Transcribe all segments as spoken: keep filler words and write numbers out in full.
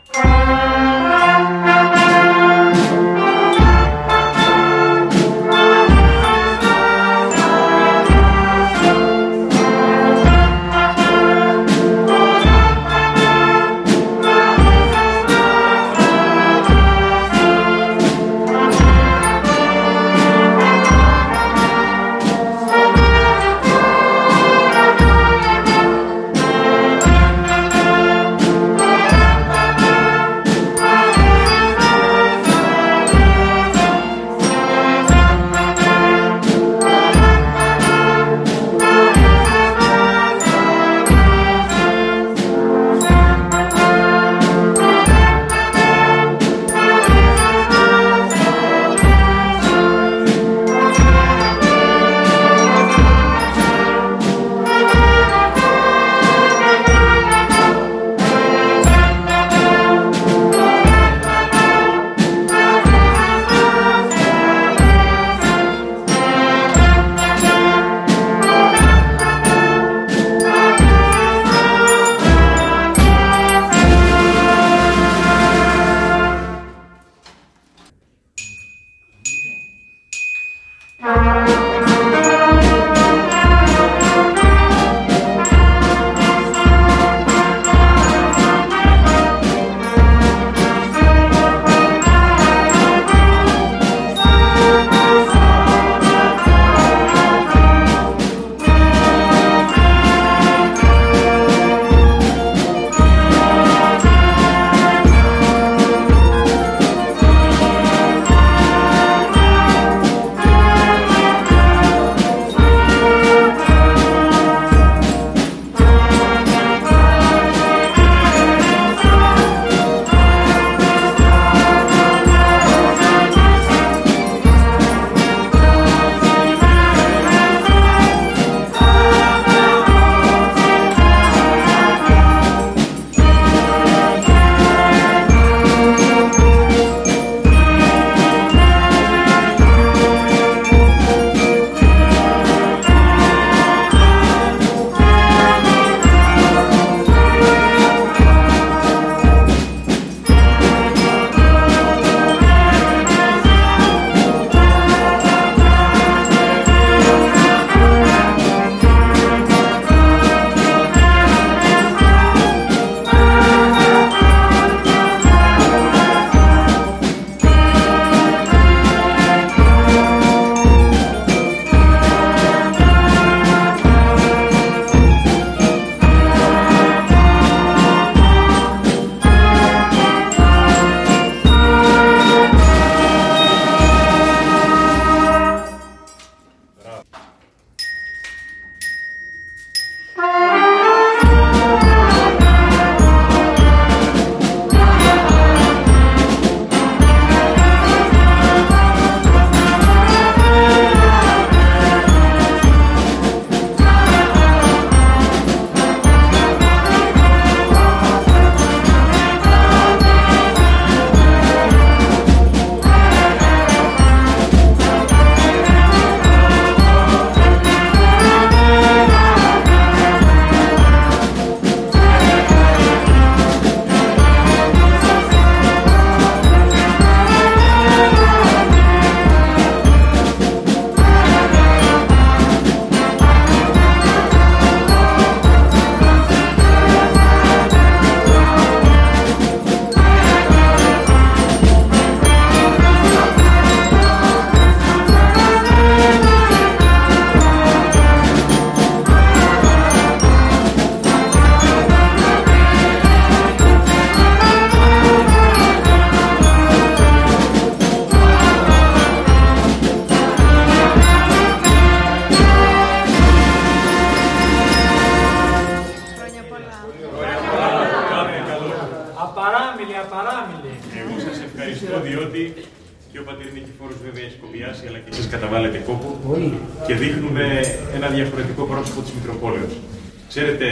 Και ο πατήρ Νικηφόρος βέβαια έχει κοπιάσει, αλλά και εσείς καταβάλλετε κόπο και δείχνουμε ένα διαφορετικό πρόσωπο της Μητροπόλεως. Ξέρετε,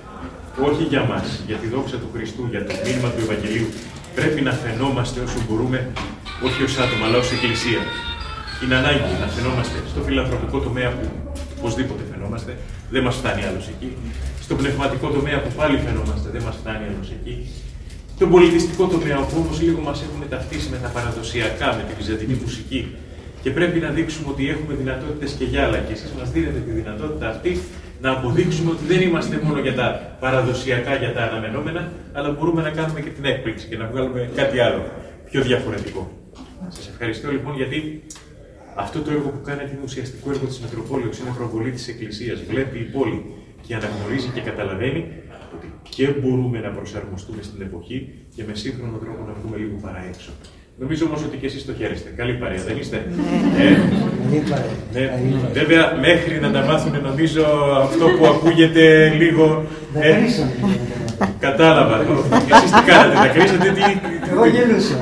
όχι για μας, για τη δόξα του Χριστού, για το μήνυμα του Ευαγγελίου, πρέπει να φαινόμαστε όσο μπορούμε, όχι ως άτομα, αλλά ως Εκκλησία. Είναι ανάγκη να φαινόμαστε στο φιλανθρωπικό τομέα που οπωσδήποτε φαινόμαστε, δεν μας φτάνει άλλος εκεί. Στο πνευματικό τομέα που πάλι φαινόμαστε, δεν μας φτάνει άλλος εκεί. τον πολιτιστικό τομέα, όπου όμως λίγο μας έχουν ταυτίσει με τα παραδοσιακά, με τη βυζαντινή μουσική. Και πρέπει να δείξουμε ότι έχουμε δυνατότητες και για άλλα. Και εσείς μας δίνετε τη δυνατότητα αυτή να αποδείξουμε ότι δεν είμαστε μόνο για τα παραδοσιακά, για τα αναμενόμενα, αλλά μπορούμε να κάνουμε και την έκπληξη και να βγάλουμε κάτι άλλο, πιο διαφορετικό. Σας ευχαριστώ λοιπόν, γιατί αυτό το έργο που κάνετε είναι ουσιαστικό έργο της Μητροπόλεως, είναι προβολή της Εκκλησίας. Βλέπει η πόλη και αναγνωρίζει και καταλαβαίνει ότι και μπορούμε να προσαρμοστούμε στην εποχή και με σύγχρονο τρόπο να βγούμε λίγο παρά έξω. Νομίζω όμως ότι και εσείς το χαίρεστε. Καλή παρέα, δεν είστε? Ναι. Ε, ναι. Βέβαια, μέχρι να τα μάθουν, νομίζω αυτό που ακούγεται λίγο. Ε, κατάλαβα. Εσείς τι κάνατε, τα κρίσατε, τι. Εγώ γελούσα.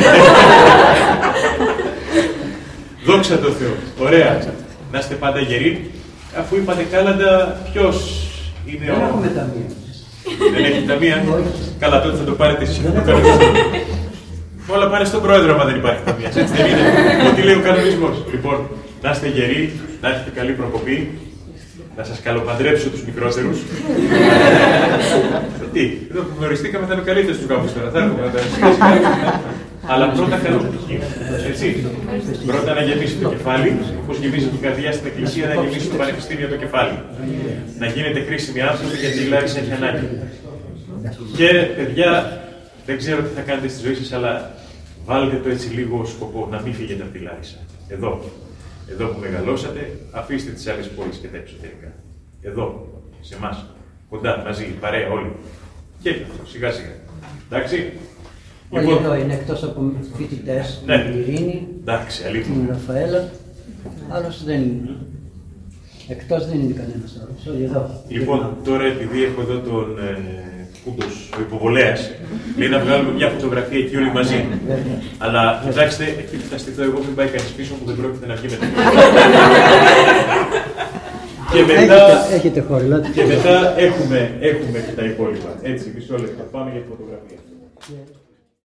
Δόξα τω Θεώ. Ωραία. Να είστε πάντα γεροί. Αφού είπατε κάλαντα, ποιος είναι ο. Δεν έχουμε ταμεία. Δεν έχει ταμεία. Καλά, τότε θα το πάρετε εσείς από το κανονισμό. Όλα πάνε στον πρόεδρο, άμα δεν υπάρχει ταμεία. Έτσι δεν είναι? Ό,τι λέει ο κανονισμός. Λοιπόν, να είστε γεροί, να έχετε καλή προκοπή, να σας καλοπαντρέψω τους μικρότερους. Τι, εδώ που γνωριστήκαμε θα είναι ο καλύτερος του γάμους τώρα. Θα έρχομαι να τα σχέσεις. Αλλά πρώτα καλό πτυχίο. Έτσι. Πρώτα να γεμίσει το κεφάλι, όπως γεμίζει την καρδιά στην εκκλησία, να γεμίσει το πανεπιστήμιο το κεφάλι. Να γίνετε χρήσιμοι άνθρωποι, γιατί η Λάρισα έχει ανάγκη. Και παιδιά, δεν ξέρω τι θα κάνετε στη ζωή σας, αλλά βάλτε το έτσι λίγο ως σκοπό, να μην φύγετε από τη Λάρισα. Εδώ. Εδώ που μεγαλώσατε, αφήστε τις άλλες πόλεις και τα εξωτερικά. Εδώ, σε εμάς. Κοντά, μαζί, παρέα, όλοι. Και σιγά σιγά. Εντάξει. Όχι, λοιπόν, εδώ είναι εκτός από φοιτητές, ναι. Την Ειρήνη, εντάξει, την Ραφαέλα, άλλος δεν είναι. Εκτός δεν είναι κανένας άλλος, όλοι εδώ. Λοιπόν, τώρα επειδή έχω εδώ τον ε, Κούντος, ο υποβολέας, λέει να βγάλουμε μια φωτογραφία εκεί όλοι μαζί. Αλλά κοιτάξτε, εκεί που θα στηθώ εγώ, μην πάει κανείς πίσω που δεν πρόκειται να βγει μετά. Και μετά, έχετε, έχετε χορλάτη. Και μετά έχουμε, έχουμε και τα υπόλοιπα. Έτσι, μισό λεπτό, πάμε για τη φωτογραφία.